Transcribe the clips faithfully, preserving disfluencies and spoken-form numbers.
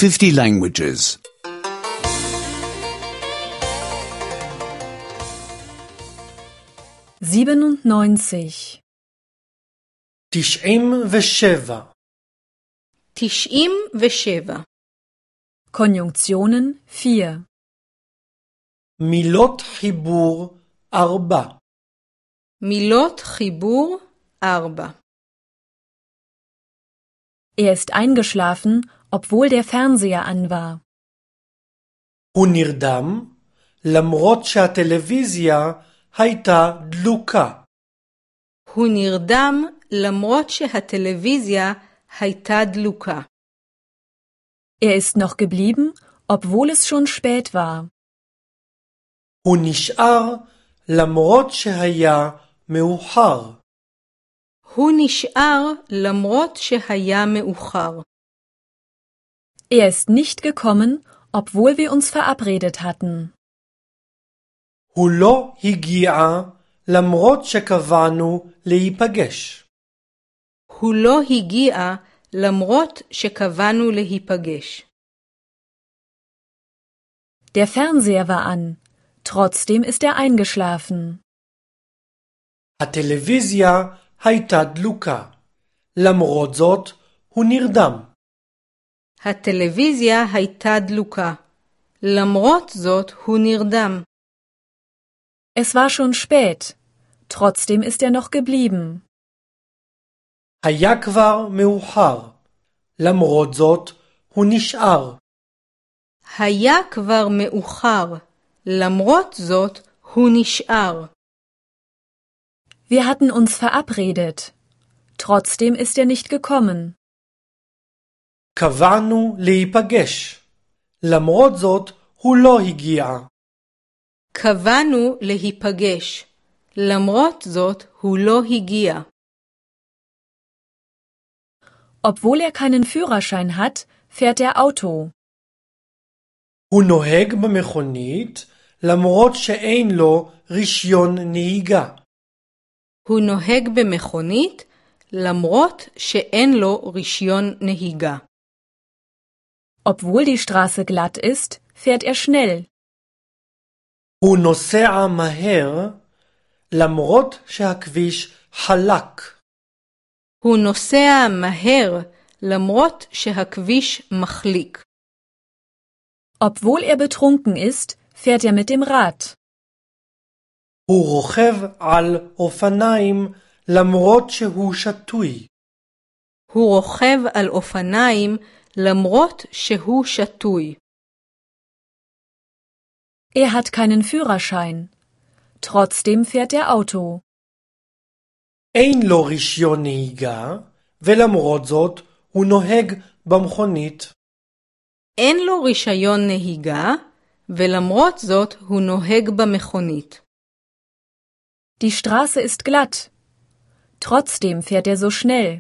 fifty languages. siebenundneunzig. תשעים ושבע. תשעים ושבע. Konjunktionen vier. מילות חיבור ארבע. מילות חיבור ארבע. Er ist eingeschlafen, obwohl der Fernseher an war. הוא נרדם למרות שהטלוויזיה הייתה דלוקה. הוא נרדם למרות שהטלוויזיה הייתה דלוקה. Er ist noch geblieben, obwohl es schon spät war. הוא נשאר למרות שהיה מאוחר. הוא נשאר למרות שהיה מאוחר. Er ist nicht gekommen, obwohl wir uns verabredet hatten. הוא לא הגיע למרות שקבענו להיפגש. הוא לא הגיע למרות שקבענו להיפגש. Der Fernseher war an, trotzdem ist er eingeschlafen. הטלוויזיה הייתה דלוקה. למרות זאת הוא נרדם. הטלוויזיה הייתה דלוקה. למרות זאת הוא נרדם. Es war schon spät, trotzdem ist er noch geblieben. היה כבר מאוחר. למרות זאת הוא נשאר. היה כבר מאוחר. למרות זאת הוא נשאר. Wir hatten uns verabredet. Trotzdem ist er nicht gekommen. קבענו להיפגש. למרות זאת הוא לא הגיע. קבענו להיפגש. למרות זאת הוא לא הגיע. Obwohl er keinen Führerschein hat, fährt er Auto. הוא נוהג במכונית למרות שאין לו רישיון נהיגה. הוא נוהג במכונית למרות שאין לו רישיון נהיגה. Obwohl die Straße glatt ist, fährt er schnell. הוא נוסע מהר למרות שהכביש חלק. הוא נוסע מהר למרות שהכביש מחליק. Obwohl er betrunken ist, fährt er mit dem Rad. הוא רוכב על אופניים למרות שהוא שתוי. הוא רוכב על אופניים למרות שהוא שתוי. Er hat keinen Führerschein. Trotzdem fährt er Auto. אין לו רישיון נהיגה, ולמרות זאת הוא נוהג במכונית. אין לו רישיון נהיגה, ולמרות זאת הוא נוהג במכונית. Die Straße ist glatt. Trotzdem fährt er so schnell.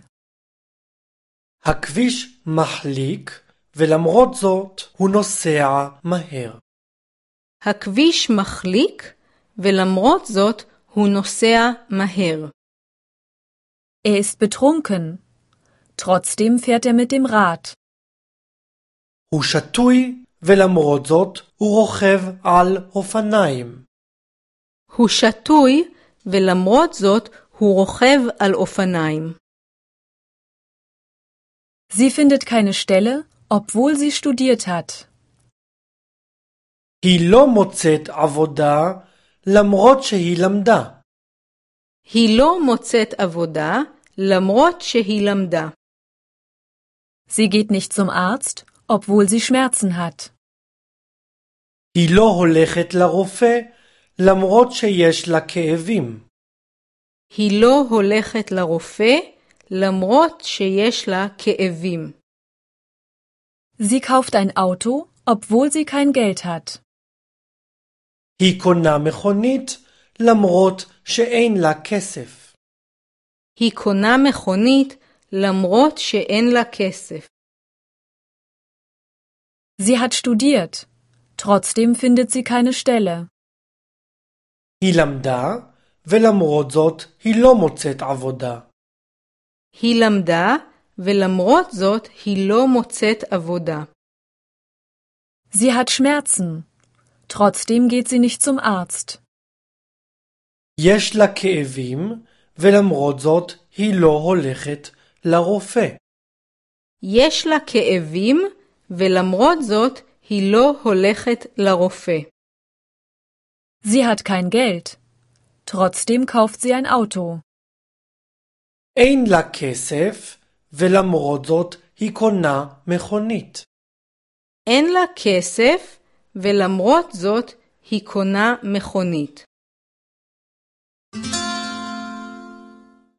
הכביש מחליק, ולמרות זאת הוא נוסע מהר. הכביש מחליק, ולמרות זאת הוא נוסע מהר. Er ist betrunken. Trotzdem fährt er mit dem Rad. הוא שתוי, ולמרות זאת הוא רוכב על אופניים. הוא שתוי, ולמרות זאת הוא רוכב על אופניים. Sie findet keine Stelle, obwohl sie studiert hat. היא לא מוצאת עבודה, למרות שהיא למדה. היא לא מוצאת עבודה, למרות שהיא למדה. Sie geht nicht zum Arzt, obwohl sie Schmerzen hat. היא לא הולכת לרופא, למרות שיש לה כאבים. היא לא הולכת לרופא, למרות שיש לה כאבים. Sie kauft ein Auto, obwohl sie kein Geld hat. היא קונה מכונית, למרות שאין לה כסף. היא קונה מכונית, למרות שאין לה כסף. Sie hat studiert. Trotzdem findet sie keine Stelle. היא למדה, ולמרות זאת היא לא מוצאת עבודה. היא למדה, ולמרות זאת היא לא מוצאת עבודה. Sie hat Schmerzen. Trotzdem geht sie nicht zum Arzt. יש לה כאבים, ולמרות זאת היא לא הולכת לרופא. יש לה כאבים, ולמרות זאת היא לא הולכת לרופא. Sie hat kein Geld. Trotzdem kauft sie ein Auto. אין לה כסף, ולמרות זאת היא קונה מכונית. אין לה כסף, ולמרות זאת היא קונה מכונית.